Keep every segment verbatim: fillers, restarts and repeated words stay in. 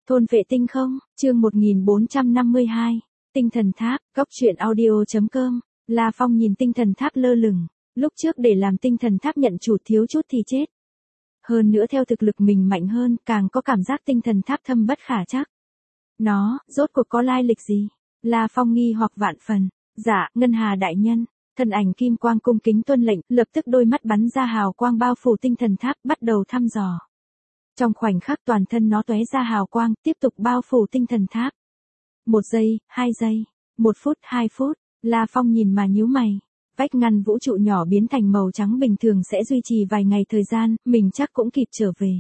Thôn vệ tinh không, chương một nghìn bốn trăm năm mươi hai, tinh thần tháp, góc truyện audio.com, La Phong nhìn tinh thần tháp lơ lửng, lúc trước để làm tinh thần tháp nhận chủ thiếu chút thì chết. Hơn nữa theo thực lực mình mạnh hơn, càng có cảm giác tinh thần tháp thâm bất khả trắc. Nó, rốt cuộc có lai lịch gì? La Phong nghi hoặc vạn phần, dạ, Ngân Hà đại nhân, thân ảnh kim quang cung kính tuân lệnh, lập tức đôi mắt bắn ra hào quang bao phủ tinh thần tháp, bắt đầu thăm dò. Trong khoảnh khắc toàn thân nó tóe ra hào quang, tiếp tục bao phủ tinh thần tháp. Một giây, hai giây, một phút, hai phút, La Phong nhìn mà nhíu mày. Vách ngăn vũ trụ nhỏ biến thành màu trắng bình thường sẽ duy trì vài ngày thời gian, mình chắc cũng kịp trở về.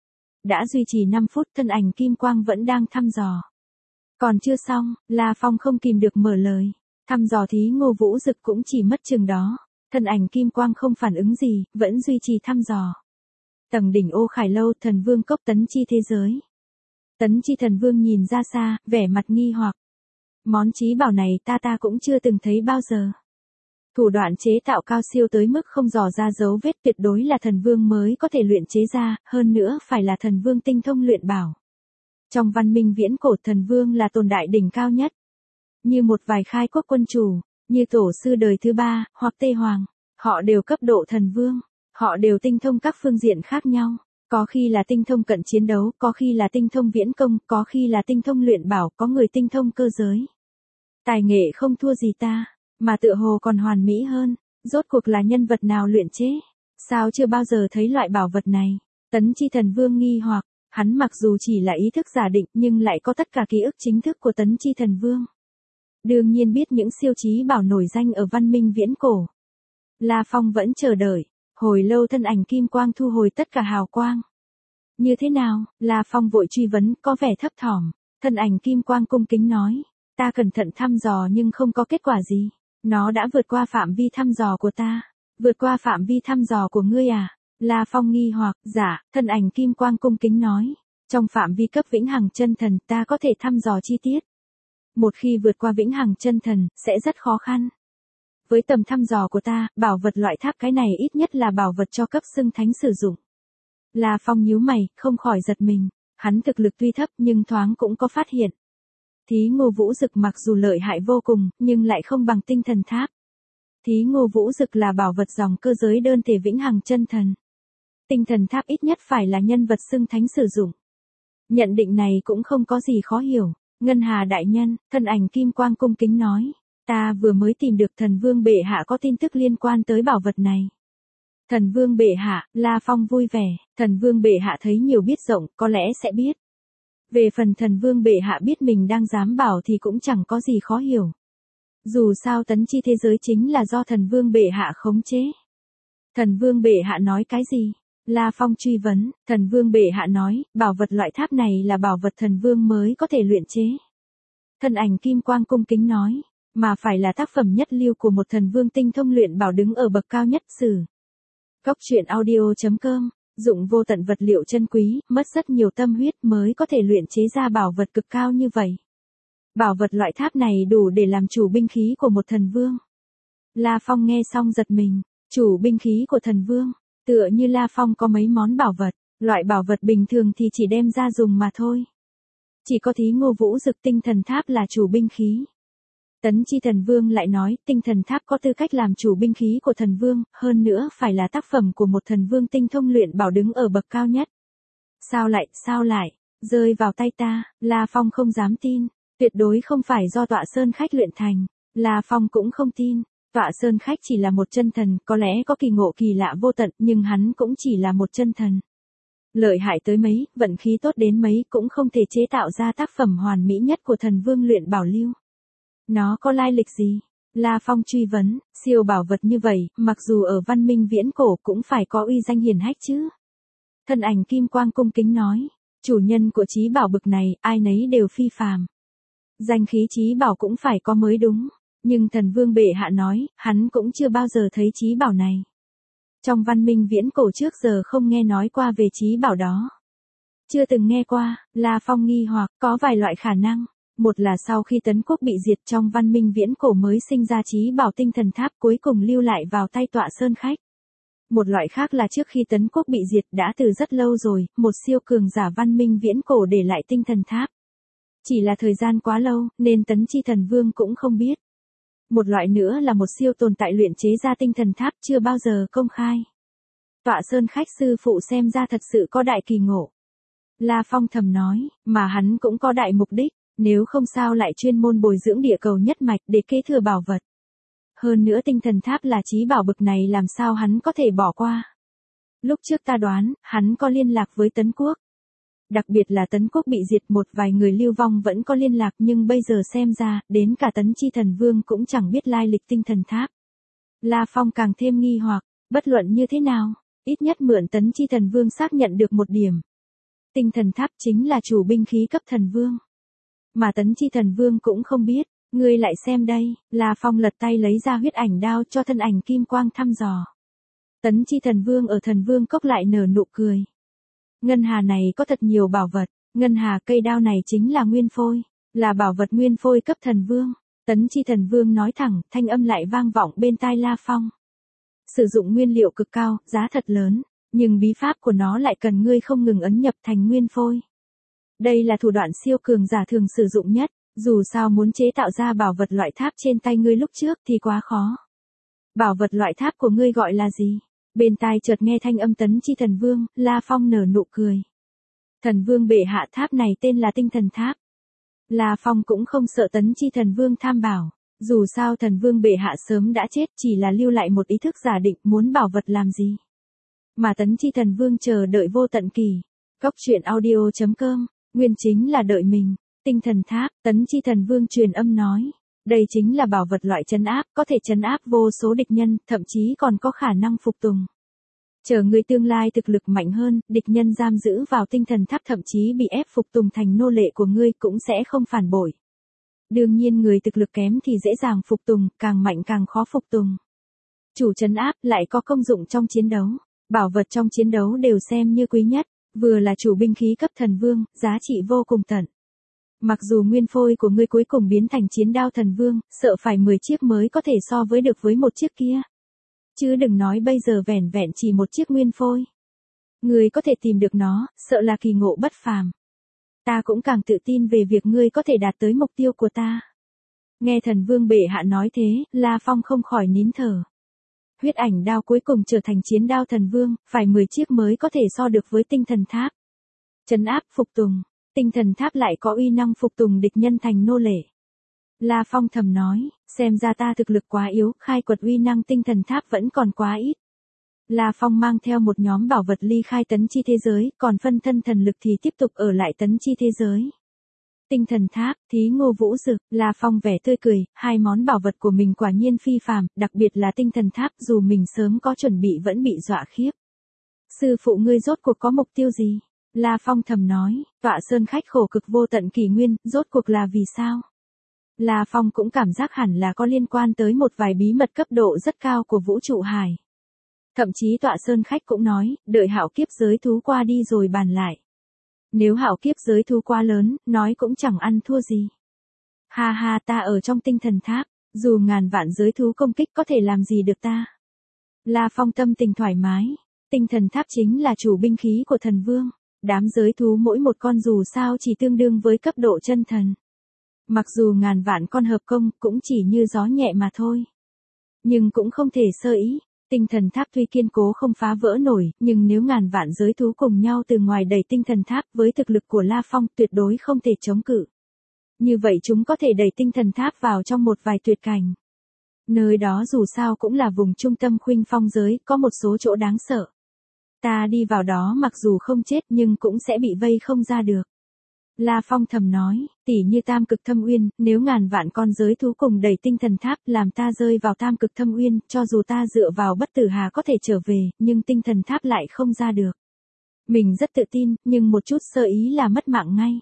Đã duy trì năm phút, thân ảnh kim quang vẫn đang thăm dò. Còn chưa xong, La Phong không kìm được mở lời. Thăm dò thí Ngô Vũ Dực cũng chỉ mất chừng đó. Thân ảnh kim quang không phản ứng gì, vẫn duy trì thăm dò. Tầng đỉnh Ô Khải Lâu, thần vương cốc tấn chi thế giới. Tấn chi thần vương nhìn ra xa, vẻ mặt nghi hoặc. Món trí bảo này ta ta cũng chưa từng thấy bao giờ. Thủ đoạn chế tạo cao siêu tới mức không dò ra dấu vết, tuyệt đối là thần vương mới có thể luyện chế ra, hơn nữa phải là thần vương tinh thông luyện bảo. Trong văn minh viễn cổ, thần vương là tồn tại đỉnh cao nhất. Như một vài khai quốc quân chủ, như tổ sư đời thứ ba, hoặc Tây Hoàng, họ đều cấp độ thần vương. Họ đều tinh thông các phương diện khác nhau, có khi là tinh thông cận chiến đấu, có khi là tinh thông viễn công, có khi là tinh thông luyện bảo, có người tinh thông cơ giới. Tài nghệ không thua gì ta, mà tựa hồ còn hoàn mỹ hơn, rốt cuộc là nhân vật nào luyện chế? Sao chưa bao giờ thấy loại bảo vật này? Tấn chi thần vương nghi hoặc, hắn mặc dù chỉ là ý thức giả định nhưng lại có tất cả ký ức chính thức của tấn chi thần vương. Đương nhiên biết những siêu trí bảo nổi danh ở văn minh viễn cổ. La Phong vẫn chờ đợi. Hồi lâu thân ảnh kim quang thu hồi tất cả hào quang. Như thế nào? La Phong vội truy vấn, có vẻ thấp thỏm. Thân ảnh kim quang cung kính nói. Ta cẩn thận thăm dò nhưng không có kết quả gì. Nó đã vượt qua phạm vi thăm dò của ta. Vượt qua phạm vi thăm dò của ngươi à? La Phong nghi hoặc, dạ, thân ảnh kim quang cung kính nói. Trong phạm vi cấp vĩnh hằng chân thần ta có thể thăm dò chi tiết. Một khi vượt qua vĩnh hằng chân thần, sẽ rất khó khăn. Với tầm thăm dò của ta, bảo vật loại tháp cái này ít nhất là bảo vật cho cấp xưng thánh sử dụng. La Phong nhíu mày, không khỏi giật mình. Hắn thực lực tuy thấp nhưng thoáng cũng có phát hiện. Thí Ngô Vũ Dực mặc dù lợi hại vô cùng, nhưng lại không bằng tinh thần tháp. Thí Ngô Vũ Dực là bảo vật dòng cơ giới đơn thể vĩnh hằng chân thần. Tinh thần tháp ít nhất phải là nhân vật xưng thánh sử dụng. Nhận định này cũng không có gì khó hiểu. Ngân Hà đại nhân, thân ảnh kim quang cung kính nói. Ta vừa mới tìm được thần vương bệ hạ có tin tức liên quan tới bảo vật này. Thần vương bệ hạ, La Phong vui vẻ, thần vương bệ hạ thấy nhiều biết rộng, có lẽ sẽ biết. Về phần thần vương bệ hạ biết mình đang dám bảo thì cũng chẳng có gì khó hiểu. Dù sao tấn chi thế giới chính là do thần vương bệ hạ khống chế. Thần vương bệ hạ nói cái gì? La Phong truy vấn, thần vương bệ hạ nói, bảo vật loại tháp này là bảo vật thần vương mới có thể luyện chế. Thân ảnh kim quang cung kính nói. Mà phải là tác phẩm nhất lưu của một thần vương tinh thông luyện bảo đứng ở bậc cao nhất sử. Góc truyện audio.com, dụng vô tận vật liệu chân quý, mất rất nhiều tâm huyết mới có thể luyện chế ra bảo vật cực cao như vậy. Bảo vật loại tháp này đủ để làm chủ binh khí của một thần vương. La Phong nghe xong giật mình, chủ binh khí của thần vương, tựa như La Phong có mấy món bảo vật, loại bảo vật bình thường thì chỉ đem ra dùng mà thôi. Chỉ có thí Ngô Vũ Dực tinh thần tháp là chủ binh khí. Tấn chi thần vương lại nói, tinh thần tháp có tư cách làm chủ binh khí của thần vương, hơn nữa phải là tác phẩm của một thần vương tinh thông luyện bảo đứng ở bậc cao nhất. Sao lại, sao lại, rơi vào tay ta, La Phong không dám tin, tuyệt đối không phải do tọa sơn khách luyện thành, La Phong cũng không tin, tọa sơn khách chỉ là một chân thần, có lẽ có kỳ ngộ kỳ lạ vô tận, nhưng hắn cũng chỉ là một chân thần. Lợi hại tới mấy, vận khí tốt đến mấy cũng không thể chế tạo ra tác phẩm hoàn mỹ nhất của thần vương luyện bảo lưu. Nó có lai lịch gì? La Phong truy vấn, siêu bảo vật như vậy, mặc dù ở văn minh viễn cổ cũng phải có uy danh hiển hách chứ. Thân ảnh kim quang cung kính nói, chủ nhân của trí bảo bực này, ai nấy đều phi phàm. Danh khí trí bảo cũng phải có mới đúng, nhưng thần vương bệ hạ nói, hắn cũng chưa bao giờ thấy trí bảo này. Trong văn minh viễn cổ trước giờ không nghe nói qua về trí bảo đó. Chưa từng nghe qua, La Phong nghi hoặc, có vài loại khả năng. Một là sau khi tấn quốc bị diệt trong văn minh viễn cổ mới sinh ra trí bảo tinh thần tháp cuối cùng lưu lại vào tay tọa sơn khách. Một loại khác là trước khi Tấn quốc bị diệt đã từ rất lâu rồi, một siêu cường giả văn minh viễn cổ để lại tinh thần tháp. Chỉ là thời gian quá lâu, nên Tấn Chi Thần Vương cũng không biết. Một loại nữa là một siêu tồn tại luyện chế ra tinh thần tháp chưa bao giờ công khai. Tọa Sơn Khách sư phụ xem ra thật sự có đại kỳ ngộ. La Phong thầm nói, mà hắn cũng có đại mục đích, nếu không sao lại chuyên môn bồi dưỡng địa cầu nhất mạch để kế thừa bảo vật. Hơn nữa tinh thần tháp là chí bảo bực này làm sao hắn có thể bỏ qua. Lúc trước ta đoán, hắn có liên lạc với Tấn quốc. Đặc biệt là Tấn quốc bị diệt một vài người lưu vong vẫn có liên lạc nhưng bây giờ xem ra, đến cả Tấn Chi Thần Vương cũng chẳng biết lai lịch tinh thần tháp. La Phong càng thêm nghi hoặc, bất luận như thế nào, ít nhất mượn Tấn Chi Thần Vương xác nhận được một điểm. Tinh thần tháp chính là chủ binh khí cấp thần vương. Mà Tấn Chi Thần Vương cũng không biết, ngươi lại xem đây, La Phong lật tay lấy ra huyết ảnh đao cho thân ảnh kim quang thăm dò. Tấn Chi Thần Vương ở Thần Vương cốc lại nở nụ cười. Ngân hà này có thật nhiều bảo vật, ngân hà cây đao này chính là nguyên phôi, là bảo vật nguyên phôi cấp thần vương. Tấn Chi Thần Vương nói thẳng, thanh âm lại vang vọng bên tai La Phong. Sử dụng nguyên liệu cực cao, giá thật lớn, nhưng bí pháp của nó lại cần ngươi không ngừng ấn nhập thành nguyên phôi. Đây là thủ đoạn siêu cường giả thường sử dụng nhất, dù sao muốn chế tạo ra bảo vật loại tháp trên tay ngươi lúc trước thì quá khó. Bảo vật loại tháp của ngươi gọi là gì? Bên tai chợt nghe thanh âm Tấn Chi Thần Vương, La Phong nở nụ cười. Thần Vương bệ hạ tháp này tên là tinh thần tháp. La Phong cũng không sợ Tấn Chi Thần Vương tham bảo, dù sao Thần Vương bệ hạ sớm đã chết chỉ là lưu lại một ý thức giả định muốn bảo vật làm gì. Mà Tấn Chi Thần Vương chờ đợi vô tận kỳ. Cốc truyện audio chấm com, nguyên chính là đợi mình. Tinh thần tháp, Tấn Chi Thần Vương truyền âm nói. Đây chính là bảo vật loại trấn áp, có thể trấn áp vô số địch nhân, thậm chí còn có khả năng phục tùng. Chờ người tương lai thực lực mạnh hơn, địch nhân giam giữ vào tinh thần tháp thậm chí bị ép phục tùng thành nô lệ của ngươi cũng sẽ không phản bội. Đương nhiên người thực lực kém thì dễ dàng phục tùng, càng mạnh càng khó phục tùng. Chủ trấn áp lại có công dụng trong chiến đấu, bảo vật trong chiến đấu đều xem như quý nhất, vừa là chủ binh khí cấp thần vương, giá trị vô cùng tận. Mặc dù nguyên phôi của ngươi cuối cùng biến thành chiến đao thần vương, sợ phải mười chiếc mới có thể so với được với một chiếc kia. Chứ đừng nói bây giờ vẻn vẹn chỉ một chiếc nguyên phôi. Ngươi có thể tìm được nó, sợ là kỳ ngộ bất phàm. Ta cũng càng tự tin về việc ngươi có thể đạt tới mục tiêu của ta. Nghe thần vương bệ hạ nói thế, La Phong không khỏi nín thở. Huyết ảnh đao cuối cùng trở thành chiến đao thần vương, phải mười chiếc mới có thể so được với tinh thần tháp. Trấn áp phục tùng. Tinh thần tháp lại có uy năng phục tùng địch nhân thành nô lệ. La Phong thầm nói, xem ra ta thực lực quá yếu, khai quật uy năng tinh thần tháp vẫn còn quá ít. La Phong mang theo một nhóm bảo vật ly khai Tấn Chi thế giới, còn phân thân thần lực thì tiếp tục ở lại Tấn Chi thế giới. Tinh thần tháp, thí ngô vũ dực, La Phong vẻ tươi cười, hai món bảo vật của mình quả nhiên phi phàm, đặc biệt là tinh thần tháp dù mình sớm có chuẩn bị vẫn bị dọa khiếp. Sư phụ ngươi rốt cuộc có mục tiêu gì? La Phong thầm nói, Tọa Sơn Khách khổ cực vô tận kỷ nguyên, rốt cuộc là vì sao? La Phong cũng cảm giác hẳn là có liên quan tới một vài bí mật cấp độ rất cao của vũ trụ hải. Thậm chí Tọa Sơn Khách cũng nói, đợi hạo kiếp giới thú qua đi rồi bàn lại. Nếu hạo kiếp giới thú quá lớn, nói cũng chẳng ăn thua gì. Ha ha, ta ở trong tinh thần tháp, dù ngàn vạn giới thú công kích có thể làm gì được ta. La Phong tâm tình thoải mái, tinh thần tháp chính là chủ binh khí của thần vương. Đám giới thú mỗi một con dù sao chỉ tương đương với cấp độ chân thần. Mặc dù ngàn vạn con hợp công cũng chỉ như gió nhẹ mà thôi. Nhưng cũng không thể sơ ý, tinh thần tháp tuy kiên cố không phá vỡ nổi, nhưng nếu ngàn vạn giới thú cùng nhau từ ngoài đẩy tinh thần tháp với thực lực của La Phong tuyệt đối không thể chống cự. Như vậy chúng có thể đẩy tinh thần tháp vào trong một vài tuyệt cảnh. Nơi đó dù sao cũng là vùng trung tâm khuynh phong giới, có một số chỗ đáng sợ. Ta đi vào đó mặc dù không chết nhưng cũng sẽ bị vây không ra được. La Phong thầm nói, tỉ như tam cực thâm uyên, nếu ngàn vạn con giới thú cùng đẩy tinh thần tháp làm ta rơi vào tam cực thâm uyên, cho dù ta dựa vào bất tử hà có thể trở về, nhưng tinh thần tháp lại không ra được. Mình rất tự tin, nhưng một chút sơ ý là mất mạng ngay.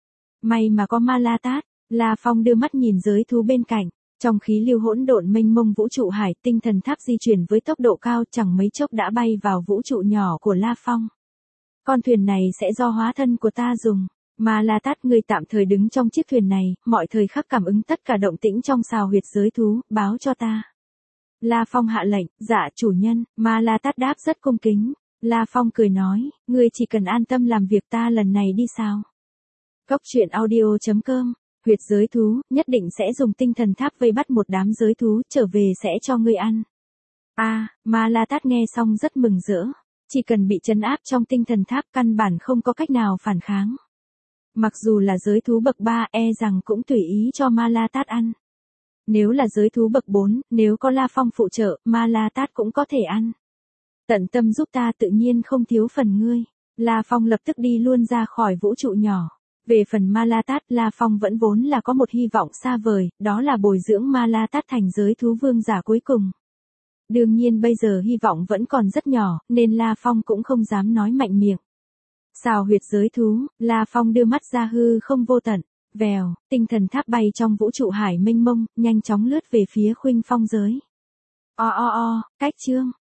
May mà có Ma La Tát, La Phong đưa mắt nhìn giới thú bên cạnh. Trong khí lưu hỗn độn mênh mông vũ trụ hải, tinh thần tháp di chuyển với tốc độ cao chẳng mấy chốc đã bay vào vũ trụ nhỏ của La Phong. Con thuyền này sẽ do hóa thân của ta dùng. Mà La Tát ngươi tạm thời đứng trong chiếc thuyền này, mọi thời khắc cảm ứng tất cả động tĩnh trong xào huyệt giới thú, báo cho ta. La Phong hạ lệnh, dạ chủ nhân, Ma La Tát đáp rất cung kính. La Phong cười nói, ngươi chỉ cần an tâm làm việc ta lần này đi sao. Cốc truyện audio chấm com, huyệt giới thú, nhất định sẽ dùng tinh thần tháp vây bắt một đám giới thú, trở về sẽ cho ngươi ăn. A, à, Ma La Tát nghe xong rất mừng rỡ, chỉ cần bị trấn áp trong tinh thần tháp căn bản không có cách nào phản kháng. Mặc dù là giới thú bậc ba e rằng cũng tùy ý cho Ma La Tát ăn. Nếu là giới thú bậc bốn, nếu có La Phong phụ trợ, Ma La Tát cũng có thể ăn. Tận tâm giúp ta tự nhiên không thiếu phần ngươi. La Phong lập tức đi luôn ra khỏi vũ trụ nhỏ. Về phần Ma La Tát, La Phong vẫn vốn là có một hy vọng xa vời, đó là bồi dưỡng Ma La Tát thành giới thú vương giả cuối cùng. Đương nhiên bây giờ hy vọng vẫn còn rất nhỏ, nên La Phong cũng không dám nói mạnh miệng. Xào huyệt giới thú, La Phong đưa mắt ra hư không vô tận, vèo, tinh thần tháp bay trong vũ trụ hải mênh mông, nhanh chóng lướt về phía Khuynh Phong giới. O o o, cách chương.